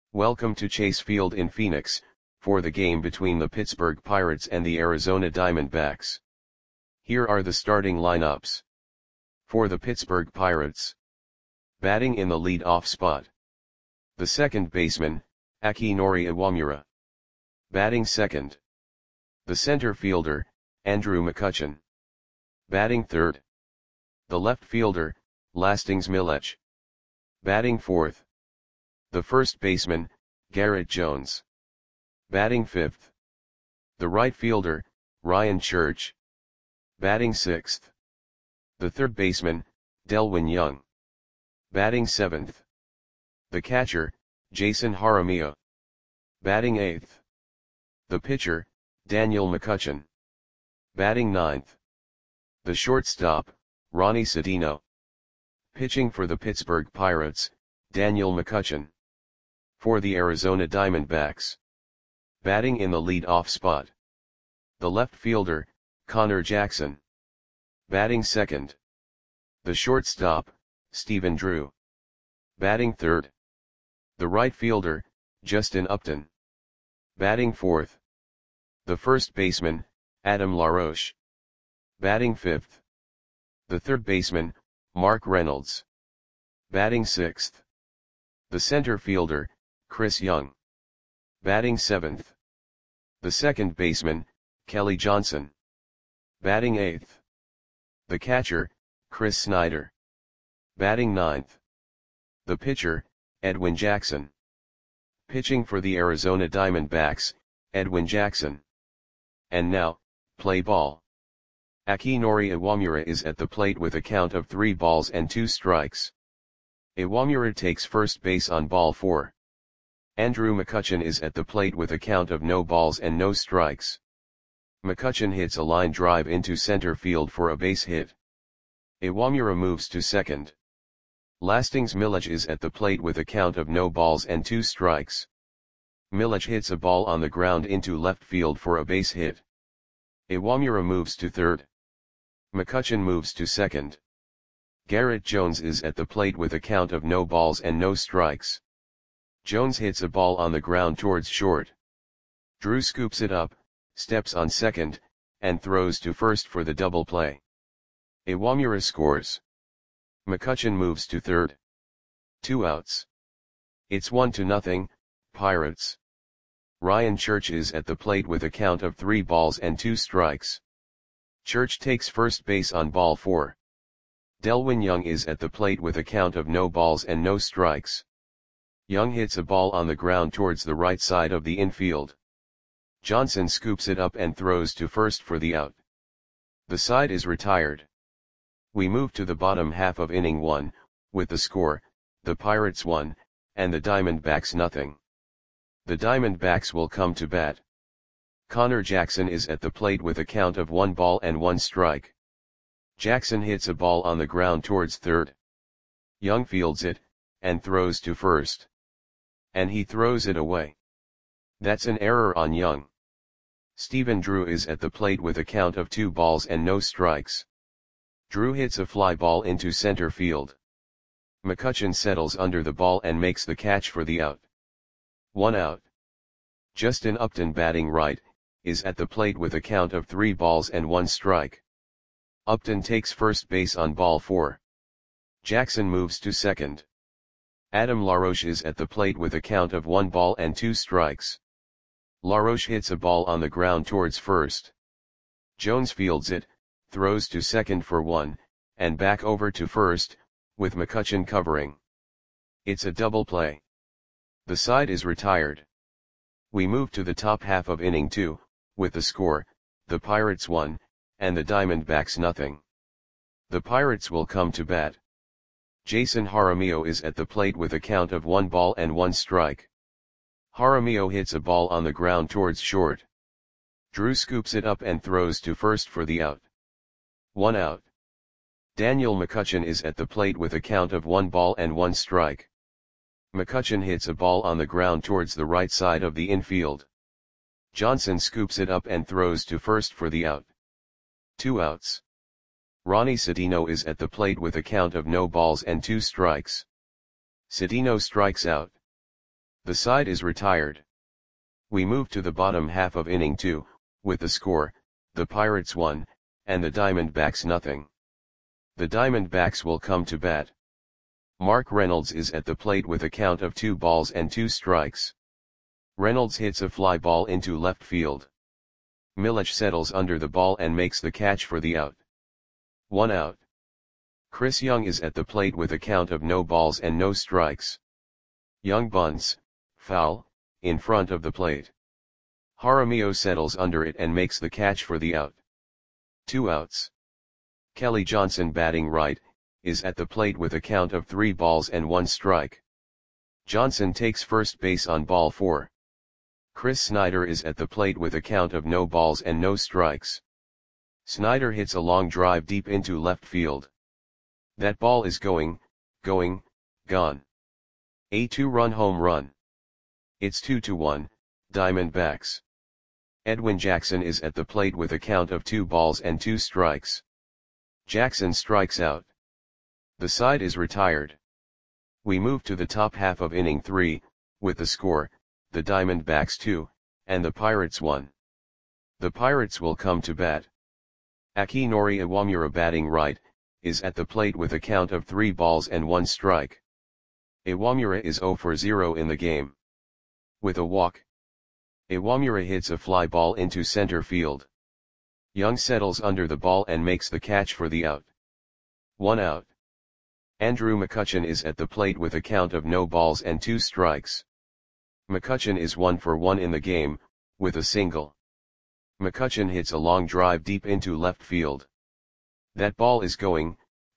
Welcome to Chase Field in Phoenix, for the game between the Pittsburgh Pirates and the Arizona Diamondbacks. Here are the starting lineups. For the Pittsburgh Pirates. Batting in the lead-off spot. The second baseman, Akinori Iwamura. Batting second. The center fielder, Andrew McCutchen. Batting third. The left fielder, Lastings Milech. Batting fourth. The first baseman, Garrett Jones. Batting fifth. The right fielder, Ryan Church. Batting sixth. The third baseman, Delwin Young. Batting seventh. The catcher, Jason Jaramillo. Batting eighth. The pitcher, Daniel McCutchen. Batting ninth. The shortstop, Ronnie Sedino. Pitching for the Pittsburgh Pirates, Daniel McCutchen. For the Arizona Diamondbacks. Batting in the lead-off spot. The left fielder, Connor Jackson. Batting second. The shortstop, Stephen Drew. Batting third. The right fielder, Justin Upton. Batting fourth. The first baseman, Adam LaRoche. Batting fifth. The third baseman, Mark Reynolds. Batting sixth. The center fielder, Chris Young. Batting seventh. The second baseman, Kelly Johnson. Batting eighth. The catcher, Chris Snyder. Batting ninth. The pitcher, Edwin Jackson. Pitching for the Arizona Diamondbacks, Edwin Jackson. And now, play ball. Akinori Iwamura is at the plate with a count of 3 balls and 2 strikes. Iwamura takes first base on ball 4. Andrew McCutchen is at the plate with a count of no balls and no strikes. McCutchen hits a line drive into center field for a base hit. Iwamura moves to second. Lastings Milech is at the plate with a count of no balls and 2 strikes. Milech hits a ball on the ground into left field for a base hit. Iwamura moves to third. McCutchen moves to second. Garrett Jones is at the plate with a count of no balls and no strikes. Jones hits a ball on the ground towards short. Drew scoops it up, steps on second, and throws to first for the double play. Iwamura scores. McCutchen moves to third. 2 outs. It's 1-0, Pirates. Ryan Church is at the plate with a count of 3 balls and 2 strikes. Church takes first base on ball 4. Delwin Young is at the plate with a count of no balls and no strikes. Young hits a ball on the ground towards the right side of the infield. Johnson scoops it up and throws to first for the out. The side is retired. We move to the bottom half of inning 1, with the score, the Pirates 1, and the Diamondbacks 0. The Diamondbacks will come to bat. Connor Jackson is at the plate with a count of 1 ball and 1 strike. Jackson hits a ball on the ground towards third. Young fields it, and throws to first. And he throws it away. That's an error on Young. Stephen Drew is at the plate with a count of 2 balls and no strikes. Drew hits a fly ball into center field. McCutchen settles under the ball and makes the catch for the out. 1 out. Justin Upton, batting right, is at the plate with a count of 3 balls and 1 strike. Upton takes first base on ball 4. Jackson moves to second. Adam LaRoche is at the plate with a count of 1 ball and 2 strikes. LaRoche hits a ball on the ground towards first. Jones fields it, throws to second for 1, and back over to first, with McCutchen covering. It's a double play. The side is retired. We move to the top half of inning 2, with the score, the Pirates 1, and the Diamondbacks 0. The Pirates will come to bat. Jason Jaramillo is at the plate with a count of 1 ball and 1 strike. Jaramillo hits a ball on the ground towards short. Drew scoops it up and throws to first for the out. 1 out. Daniel McCutchen is at the plate with a count of 1 ball and 1 strike. McCutchen hits a ball on the ground towards the right side of the infield. Johnson scoops it up and throws to first for the out. 2 outs. Ronnie Sedino is at the plate with a count of no balls and 2 strikes. Sedino strikes out. The side is retired. We move to the bottom half of inning 2, with the score, the Pirates 1, and the Diamondbacks nothing. The Diamondbacks will come to bat. Mark Reynolds is at the plate with a count of 2 balls and 2 strikes. Reynolds hits a fly ball into left field. Milledge settles under the ball and makes the catch for the out. 1 out. Chris Young is at the plate with a count of no balls and no strikes. Young bunts, foul, in front of the plate. Jaramillo settles under it and makes the catch for the out. 2 outs. Kelly Johnson, batting right, is at the plate with a count of 3 balls and 1 strike. Johnson takes first base on ball 4. Chris Snyder is at the plate with a count of no balls and no strikes. Snyder hits a long drive deep into left field. That ball is gone. A 2-run home run. It's 2-1, Diamondbacks. Edwin Jackson is at the plate with a count of 2 balls and 2 strikes. Jackson strikes out. The side is retired. We move to the top half of inning 3, with the score, the Diamondbacks 2, and the Pirates 1. The Pirates will come to bat. Akinori Iwamura, batting right, is at the plate with a count of 3 balls and 1 strike. Iwamura is 0 for 0 in the game. With a walk, Iwamura hits a fly ball into center field. Young settles under the ball and makes the catch for the out. 1 out. Andrew McCutchen is at the plate with a count of no balls and 2 strikes. McCutchen is 1 for 1 in the game, with a single. McCutchen hits a long drive deep into left field. That ball is gone.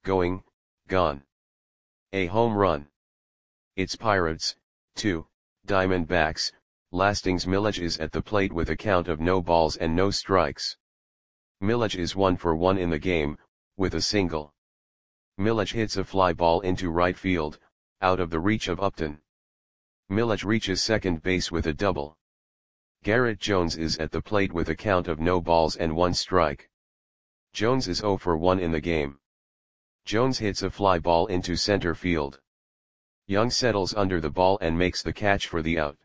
A home run. It's Pirates, 2, Diamondbacks. Lastings Milledge is at the plate with a count of no balls and no strikes. Milledge is 1 for 1 in the game, with a single. Milledge hits a fly ball into right field, out of the reach of Upton. Milledge reaches second base with a double. Garrett Jones is at the plate with a count of no balls and 1 strike. Jones is 0 for 1 in the game. Jones hits a fly ball into center field. Young settles under the ball and makes the catch for the out.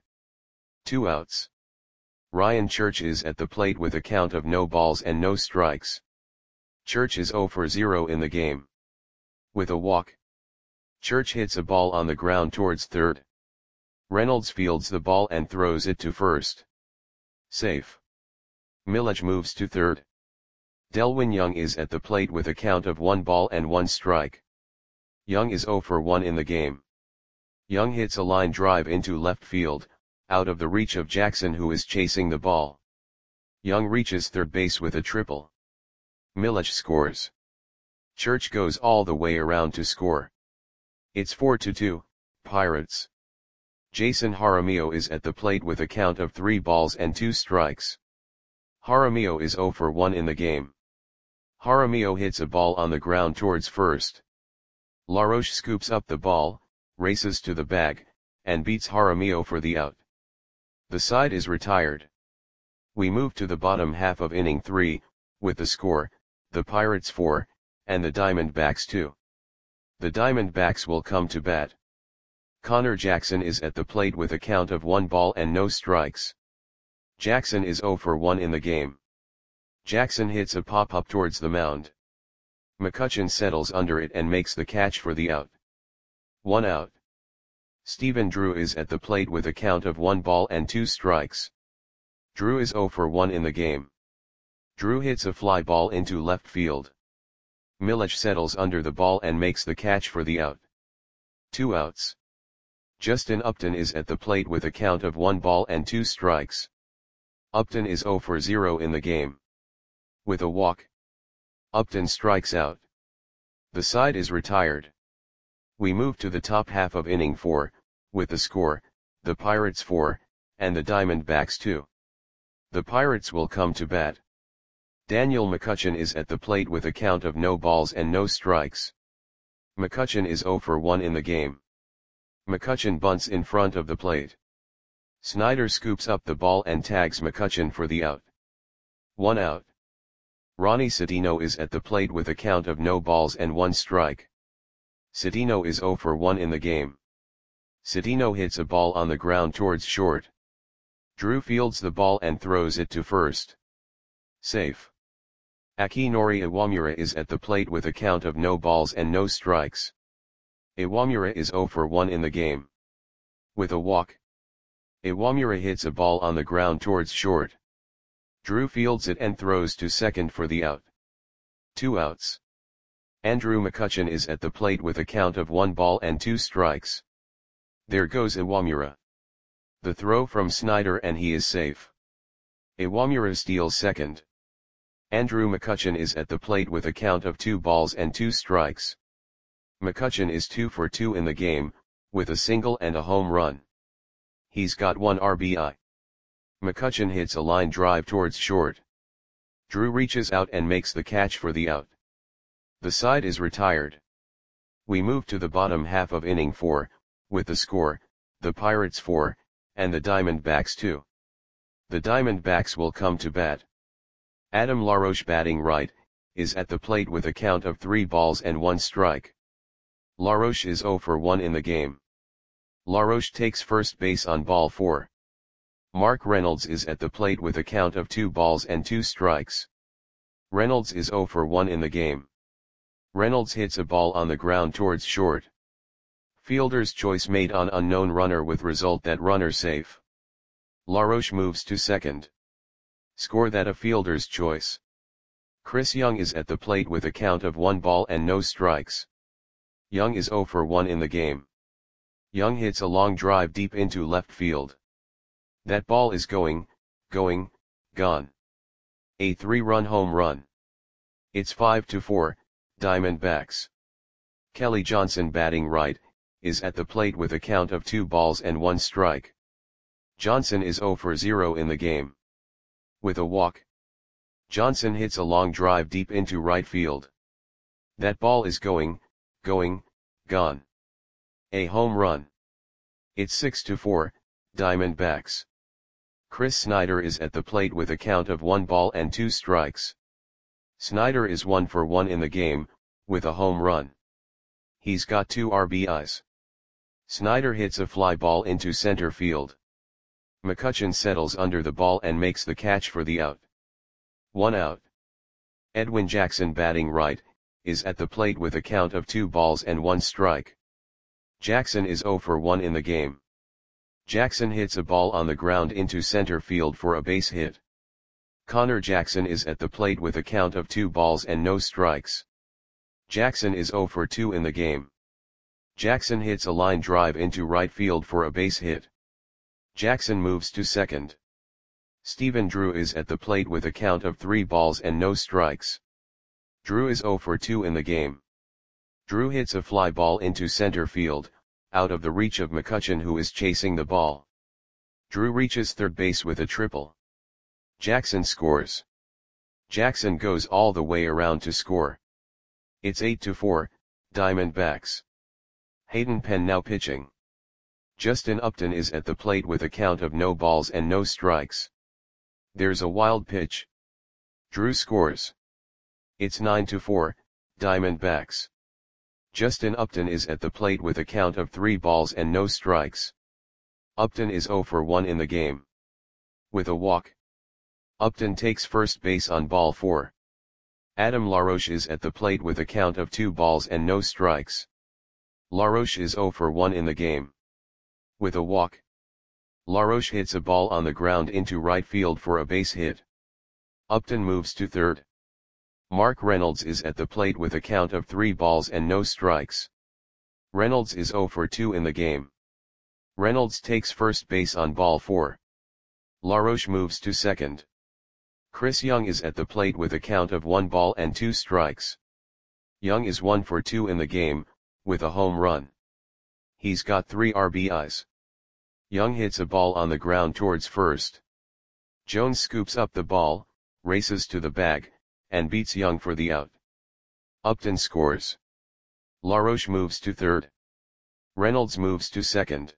2 outs. Ryan Church is at the plate with a count of no balls and no strikes. Church is 0 for 0 in the game. With a walk, Church hits a ball on the ground towards third. Reynolds fields the ball and throws it to first. Safe. Milledge moves to third. Delwyn Young is at the plate with a count of 1 ball and 1 strike. Young is 0 for 1 in the game. Young hits a line drive into left field, out of the reach of Jackson, who is chasing the ball. Young reaches third base with a triple. Milledge scores. Church goes all the way around to score. It's 4-2, Pirates. Jason Jaramillo is at the plate with a count of 3 balls and 2 strikes. Jaramillo is 0 for 1 in the game. Jaramillo hits a ball on the ground towards first. LaRoche scoops up the ball, races to the bag, and beats Jaramillo for the out. The side is retired. We move to the bottom half of inning 3, with the score, the Pirates 4, and the Diamondbacks 2. The Diamondbacks will come to bat. Connor Jackson is at the plate with a count of 1 ball and no strikes. Jackson is 0 for 1 in the game. Jackson hits a pop-up towards the mound. McCutchen settles under it and makes the catch for the out. 1 out. Stephen Drew is at the plate with a count of 1 ball and 2 strikes. Drew is 0 for 1 in the game. Drew hits a fly ball into left field. Milledge settles under the ball and makes the catch for the out. 2 outs. Justin Upton is at the plate with a count of 1 ball and 2 strikes. Upton is 0 for 0 in the game. With a walk, Upton strikes out. The side is retired. We move to the top half of inning 4, with the score, the Pirates 4, and the Diamondbacks 2. The Pirates will come to bat. Daniel McCutchen is at the plate with a count of no balls and no strikes. McCutchen is 0 for 1 in the game. McCutchen bunts in front of the plate. Snyder scoops up the ball and tags McCutchen for the out. 1 out. Ronnie Cedeno is at the plate with a count of no balls and 1 strike. Cedeno is 0 for 1 in the game. Citino hits a ball on the ground towards short. Drew fields the ball and throws it to first. Safe. Akinori Iwamura is at the plate with a count of no balls and no strikes. Iwamura is 0 for 1 in the game. With a walk. Iwamura hits a ball on the ground towards short. Drew fields it and throws to second for the out. 2 outs. Andrew McCutchen is at the plate with a count of 1 ball and 2 strikes. There goes Iwamura. The throw from Snyder and he is safe. Iwamura steals second. Andrew McCutchen is at the plate with a count of 2 balls and 2 strikes. McCutchen is 2 for 2 in the game, with a single and a home run. He's got 1 RBI. McCutchen hits a line drive towards short. Drew reaches out and makes the catch for the out. The side is retired. We move to the bottom half of inning 4, with the score, the Pirates 4, and the Diamondbacks 2. The Diamondbacks will come to bat. Adam LaRoche batting right, is at the plate with a count of 3 balls and 1 strike. LaRoche is 0 for 1 in the game. LaRoche takes first base on ball 4. Mark Reynolds is at the plate with a count of 2 balls and 2 strikes. Reynolds is 0 for 1 in the game. Reynolds hits a ball on the ground towards short. Fielder's choice made on unknown runner with result that runner safe. LaRoche moves to second. Score that a fielder's choice. Chris Young is at the plate with a count of 1 ball and no strikes. Young is 0 for 1 in the game. Young hits a long drive deep into left field. That ball is going, gone. A 3-run home run. It's 5-4, Diamondbacks. Kelly Johnson batting right, is at the plate with a count of 2 balls and 1 strike. Johnson is 0 for 0 in the game. With a walk. Johnson hits a long drive deep into right field. That ball is going, gone. A home run. It's 6-4, Diamondbacks. Chris Snyder is at the plate with a count of 1 ball and 2 strikes. Snyder is 1 for 1 in the game, with a home run. He's got 2 RBIs. Snyder hits a fly ball into center field. McCutchen settles under the ball and makes the catch for the out. 1 out. Edwin Jackson batting right, is at the plate with a count of 2 balls and 1 strike. Jackson is 0 for 1 in the game. Jackson hits a ball on the ground into center field for a base hit. Connor Jackson is at the plate with a count of 2 balls and no strikes. Jackson is 0 for 2 in the game. Jackson hits a line drive into right field for a base hit. Jackson moves to second. Stephen Drew is at the plate with a count of 3 balls and no strikes. Drew is 0 for 2 in the game. Drew hits a fly ball into center field, out of the reach of McCutchen who is chasing the ball. Drew reaches third base with a triple. Jackson scores. Jackson goes all the way around to score. It's 8-4, Diamondbacks. Hayden Penn now pitching. Justin Upton is at the plate with a count of no balls and no strikes. There's a wild pitch. Drew scores. It's 9-4, Diamondbacks. Justin Upton is at the plate with a count of 3 balls and no strikes. Upton is 0 for 1 in the game. With a walk. Upton takes first base on ball 4. Adam LaRoche is at the plate with a count of 2 balls and no strikes. LaRoche is 0 for 1 in the game. With a walk. LaRoche hits a ball on the ground into right field for a base hit. Upton moves to third. Mark Reynolds is at the plate with a count of 3 balls and no strikes. Reynolds is 0 for 2 in the game. Reynolds takes first base on ball 4. LaRoche moves to second. Chris Young is at the plate with a count of 1 ball and 2 strikes. Young is 1 for 2 in the game, with a home run. He's got 3 RBIs. Young hits a ball on the ground towards first. Jones scoops up the ball, races to the bag, and beats Young for the out. Upton scores. LaRoche moves to third. Reynolds moves to second.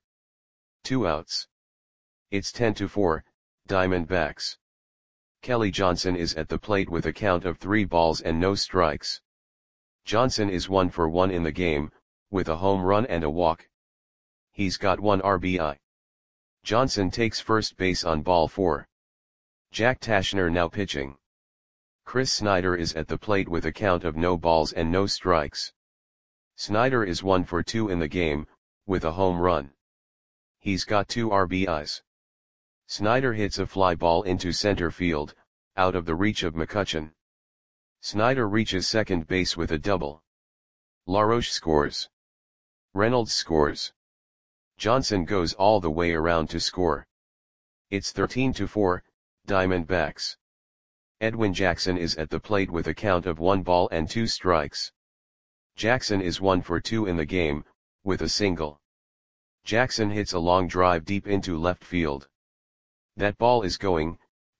2 outs. It's 10-4, Diamondbacks. Kelly Johnson is at the plate with a count of 3 balls and no strikes. Johnson is 1 for 1 in the game, with a home run and a walk. He's got 1 RBI. Johnson takes first base on ball 4. Jack Tashner now pitching. Chris Snyder is at the plate with a count of no balls and no strikes. Snyder is 1 for 2 in the game, with a home run. He's got 2 RBIs. Snyder hits a fly ball into center field, out of the reach of McCutchen. Snyder reaches second base with a double. LaRoche scores. Reynolds scores. Johnson goes all the way around to score. It's 13-4, Diamondbacks. Edwin Jackson is at the plate with a count of 1 ball and 2 strikes. Jackson is 1 for 2 in the game, with a single. Jackson hits a long drive deep into left field. That ball is gone.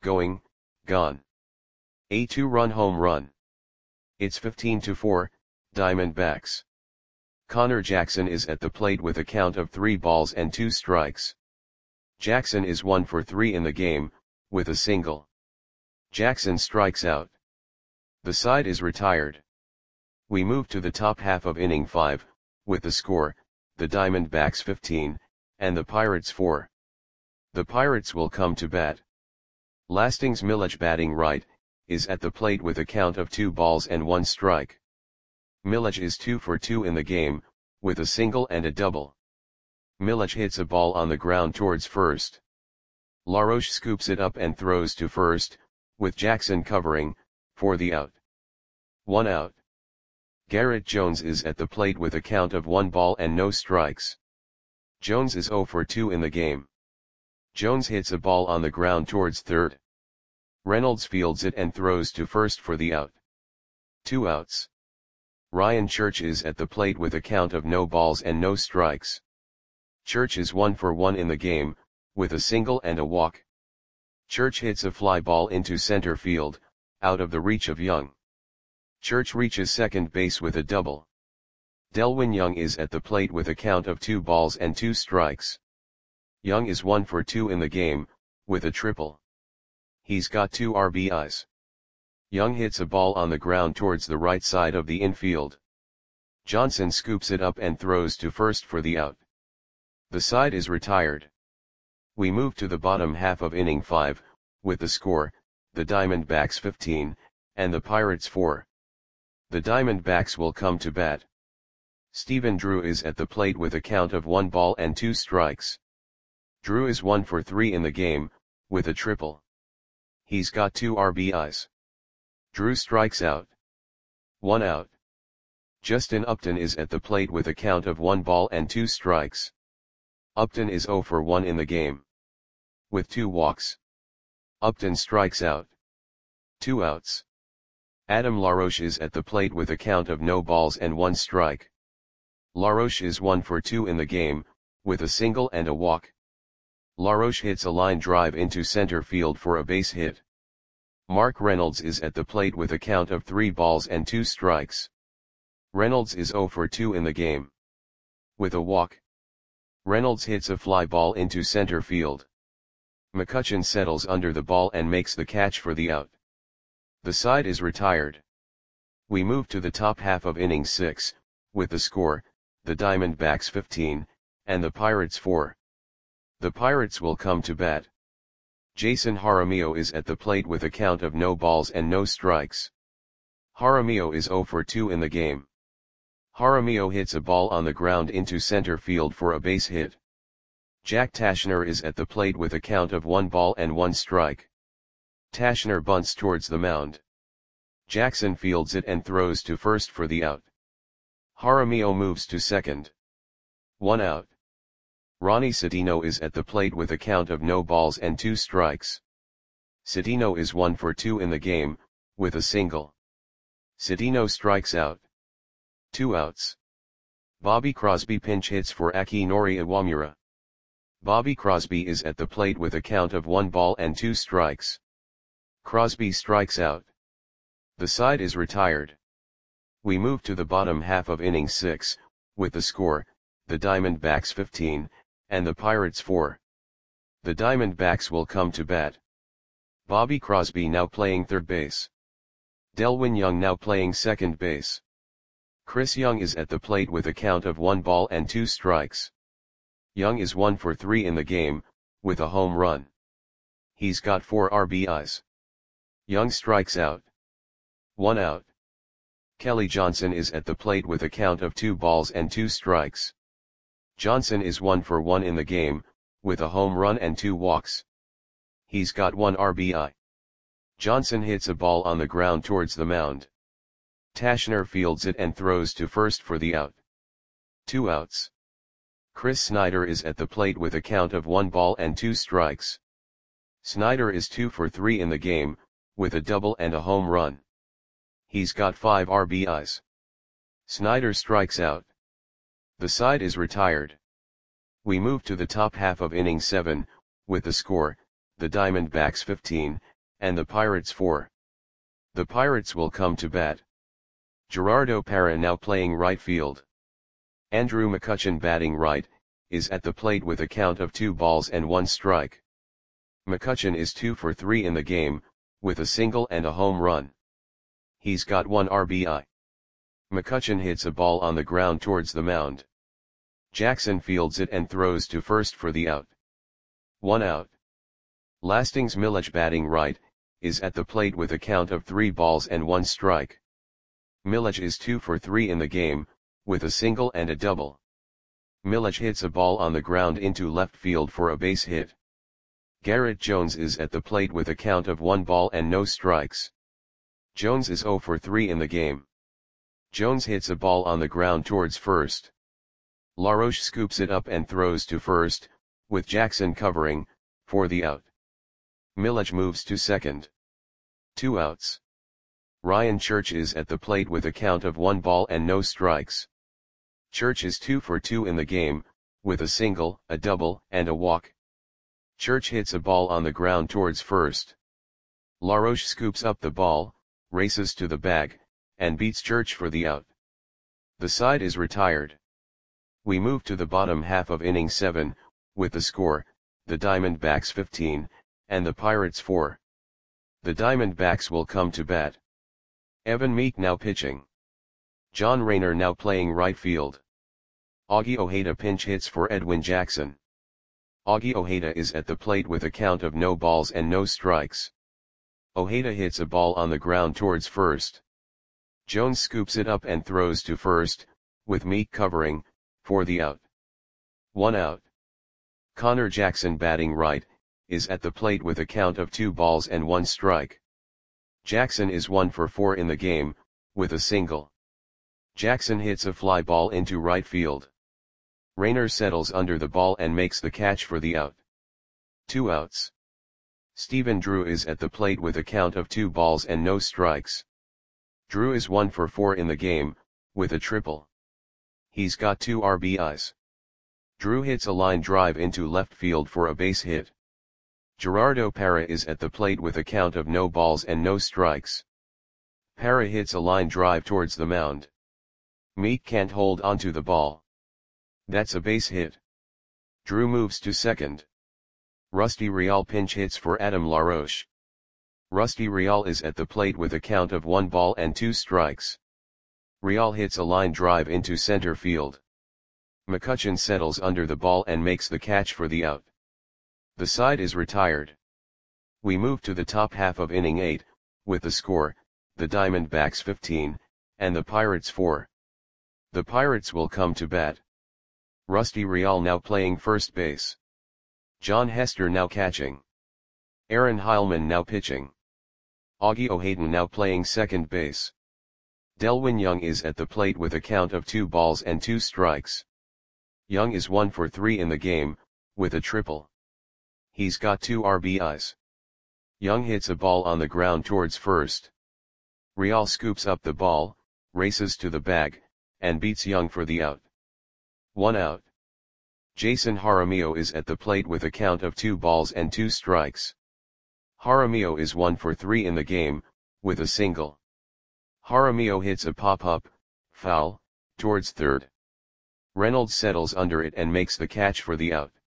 A 2-run home run. It's 15-4, Diamondbacks. Connor Jackson is at the plate with a count of 3 balls and 2 strikes. Jackson is 1 for 3 in the game, with a single. Jackson strikes out. The side is retired. We move to the top half of inning 5, with the score, the Diamondbacks 15, and the Pirates 4. The Pirates will come to bat. Lastings Milledge, batting right, is at the plate with a count of 2 balls and 1 strike. Milledge is 2 for 2 in the game, with a single and a double. Milledge hits a ball on the ground towards first. LaRoche scoops it up and throws to first, with Jackson covering, for the out. 1 out. Garrett Jones is at the plate with a count of 1 ball and no strikes. Jones is 0 for 2 in the game. Jones hits a ball on the ground towards third. Reynolds fields it and throws to first for the out. 2 outs. Ryan Church is at the plate with a count of no balls and no strikes. Church is 1 for 1 in the game, with a single and a walk. Church hits a fly ball into center field, out of the reach of Young. Church reaches second base with a double. Delwin Young is at the plate with a count of 2 balls and 2 strikes. Young is 1 for 2 in the game, with a triple. He's got 2 RBIs. Young hits a ball on the ground towards the right side of the infield. Johnson scoops it up and throws to first for the out. The side is retired. We move to the bottom half of inning 5, with the score, the Diamondbacks 15, and the Pirates 4. The Diamondbacks will come to bat. Stephen Drew is at the plate with a count of 1 ball and 2 strikes. Drew is 1 for 3 in the game, with a triple. He's got 2 RBIs. Drew strikes out. 1 out. Justin Upton is at the plate with a count of 1 ball and 2 strikes. Upton is 0 for 1 in the game. With 2 walks. Upton strikes out. 2 outs. Adam LaRoche is at the plate with a count of no balls and 1 strike. LaRoche is 1 for 2 in the game, with a single and a walk. LaRoche hits a line drive into center field for a base hit. Mark Reynolds is at the plate with a count of 3 balls and 2 strikes. Reynolds is 0 for 2 in the game. With a walk. Reynolds hits a fly ball into center field. McCutchen settles under the ball and makes the catch for the out. The side is retired. We move to the top half of inning 6, with the score, the Diamondbacks 15, and the Pirates 4. The Pirates will come to bat. Jason Jaramillo is at the plate with a count of no balls and no strikes. Jaramillo is 0 for 2 in the game. Jaramillo hits a ball on the ground into center field for a base hit. Jack Tashner is at the plate with a count of 1 ball and 1 strike. Tashner bunts towards the mound. Jackson fields it and throws to first for the out. Jaramillo moves to second. 1 out. Ronnie Citino is at the plate with a count of no balls and 2 strikes. Citino is 1 for 2 in the game, with a single. Citino strikes out. 2 outs. Bobby Crosby pinch hits for Akinori Iwamura. Bobby Crosby is at the plate with a count of 1 ball and 2 strikes. Crosby strikes out. The side is retired. We move to the bottom half of inning 6, with the score, the Diamondbacks 15, and the Pirates 4. The Diamondbacks will come to bat. Bobby Crosby now playing third base. Delwin Young now playing second base. Chris Young is at the plate with a count of 1 ball and 2 strikes. Young is 1 for 3 in the game, with a home run. He's got 4 RBIs. Young strikes out. 1 out. Kelly Johnson is at the plate with a count of 2 balls and 2 strikes. Johnson is 1 for 1 in the game, with a home run and 2 walks. He's got 1 RBI. Johnson hits a ball on the ground towards the mound. Tashner fields it and throws to first for the out. 2 outs. Chris Snyder is at the plate with a count of 1 ball and 2 strikes. Snyder is 2 for 3 in the game, with a double and a home run. He's got 5 RBIs. Snyder strikes out. The side is retired. We move to the top half of inning 7, with the score, the Diamondbacks 15, and the Pirates 4. The Pirates will come to bat. Gerardo Parra now playing right field. Andrew McCutchen batting right, is at the plate with a count of 2 balls and 1 strike. McCutchen is 2 for 3 in the game, with a single and a home run. He's got 1 RBI. McCutchen hits a ball on the ground towards the mound. Jackson fields it and throws to first for the out. 1 out. Lastings Milledge batting right, is at the plate with a count of 3 balls and 1 strike. Milledge is 2 for 3 in the game, with a single and a double. Milledge hits a ball on the ground into left field for a base hit. Garrett Jones is at the plate with a count of 1 ball and no strikes. Jones is 0 for 3 in the game. Jones hits a ball on the ground towards first. LaRoche scoops it up and throws to first, with Jackson covering, for the out. Milledge moves to second. 2 outs. Ryan Church is at the plate with a count of 1 ball and no strikes. Church is 2 for 2 in the game, with a single, a double, and a walk. Church hits a ball on the ground towards first. LaRoche scoops up the ball, races to the bag, and beats Church for the out. The side is retired. We move to the bottom half of inning 7, with the score, the Diamondbacks 15, and the Pirates 4. The Diamondbacks will come to bat. Evan Meek now pitching. John Rayner now playing right field. Augie Ojeda pinch hits for Edwin Jackson. Augie Ojeda is at the plate with a count of no balls and no strikes. Ojeda hits a ball on the ground towards first. Jones scoops it up and throws to first, with Meek covering, for the out. 1 out. Connor Jackson batting right, is at the plate with a count of 2 balls and 1 strike. Jackson is 1 for 4 in the game, with a single. Jackson hits a fly ball into right field. Rayner settles under the ball and makes the catch for the out. 2 outs. Stephen Drew is at the plate with a count of 2 balls and no strikes. Drew is 1 for 4 in the game, with a triple. He's got 2 RBIs. Drew hits a line drive into left field for a base hit. Gerardo Parra is at the plate with a count of no balls and no strikes. Parra hits a line drive towards the mound. Meek can't hold onto the ball. That's a base hit. Drew moves to second. Rusty Real pinch hits for Adam LaRoche. Rusty Real is at the plate with a count of 1 ball and 2 strikes. Real hits a line drive into center field. McCutchen settles under the ball and makes the catch for the out. The side is retired. We move to the top half of inning 8, with the score, the Diamondbacks 15, and the Pirates 4. The Pirates will come to bat. Rusty Real now playing first base. John Hester now catching. Aaron Heilman now pitching. Augie Ojeda now playing second base. Delwin Young is at the plate with a count of 2 balls and 2 strikes. Young is 1 for 3 in the game, with a triple. He's got 2 RBIs. Young hits a ball on the ground towards first. Real scoops up the ball, races to the bag, and beats Young for the out. 1 out. Jason Jaramillo is at the plate with a count of 2 balls and 2 strikes. Jaramillo is 1 for 3 in the game, with a single. Jaramillo hits a pop-up, foul, towards third. Reynolds settles under it and makes the catch for the out.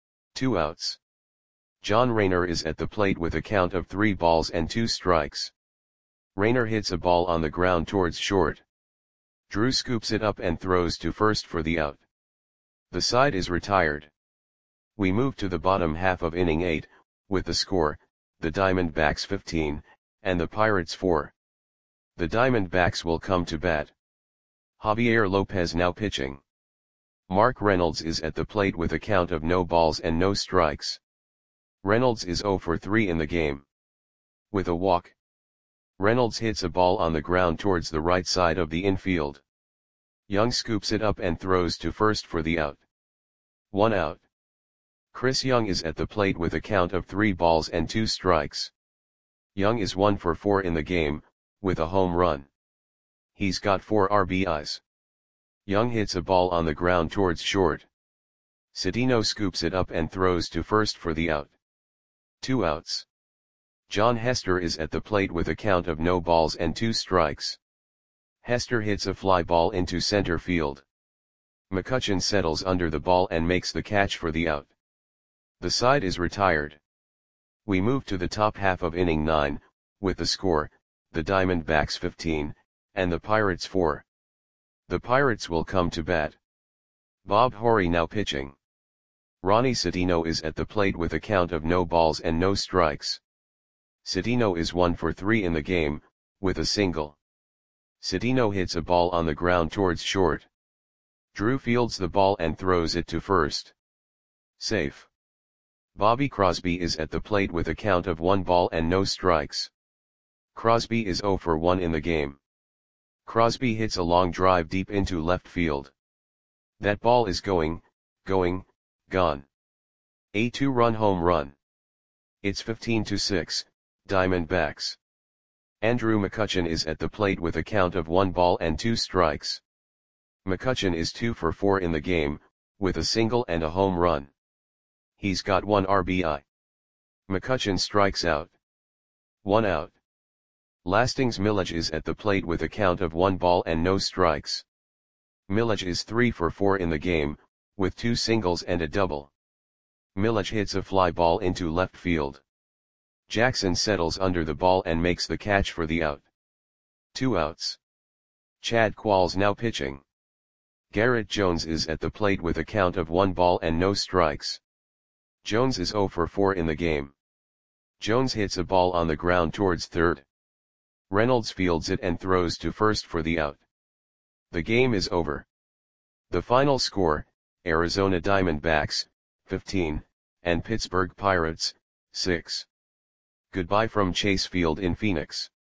2 outs. John Rayner is at the plate with a count of 3 balls and 2 strikes. Rayner hits a ball on the ground towards short. Drew scoops it up and throws to first for the out. The side is retired. We move to the bottom half of inning 8, with the score, the Diamondbacks 15, and the Pirates 4. The Diamondbacks will come to bat. Javier Lopez now pitching. Mark Reynolds is at the plate with a count of no balls and no strikes. Reynolds is 0 for 3 in the game. With a walk, Reynolds hits a ball on the ground towards the right side of the infield. Young scoops it up and throws to first for the out. 1 out. Chris Young is at the plate with a count of 3 balls and 2 strikes. Young is 1 for 4 in the game, with a home run. He's got 4 RBIs. Young hits a ball on the ground towards short. Cedeno scoops it up and throws to first for the out. 2 outs. John Hester is at the plate with a count of no balls and 2 strikes. Hester hits a fly ball into center field. McCutchen settles under the ball and makes the catch for the out. The side is retired. We move to the top half of inning 9, with the score, the Diamondbacks 15, and the Pirates 4. The Pirates will come to bat. Bob Horry now pitching. Ronnie Cedeno is at the plate with a count of no balls and no strikes. Cedeno is 1 for 3 in the game, with a single. Cedeno hits a ball on the ground towards short. Drew fields the ball and throws it to first. Safe. Bobby Crosby is at the plate with a count of 1 ball and no strikes. Crosby is 0 for 1 in the game. Crosby hits a long drive deep into left field. That ball is gone. A 2-run home run. It's 15-6, Diamondbacks. Andrew McCutchen is at the plate with a count of 1 ball and 2 strikes. McCutchen is 2 for 4 in the game, with a single and a home run. He's got 1 RBI. McCutchen strikes out. 1 out. Lastings Milledge is at the plate with a count of 1 ball and no strikes. Milledge is 3 for 4 in the game, with 2 singles and a double. Milledge hits a fly ball into left field. Jackson settles under the ball and makes the catch for the out. 2 outs. Chad Qualls now pitching. Garrett Jones is at the plate with a count of 1 ball and no strikes. Jones is 0 for 4 in the game. Jones hits a ball on the ground towards third. Reynolds fields it and throws to first for the out. The game is over. The final score, Arizona Diamondbacks, 15, and Pittsburgh Pirates, 6. Goodbye from Chase Field in Phoenix.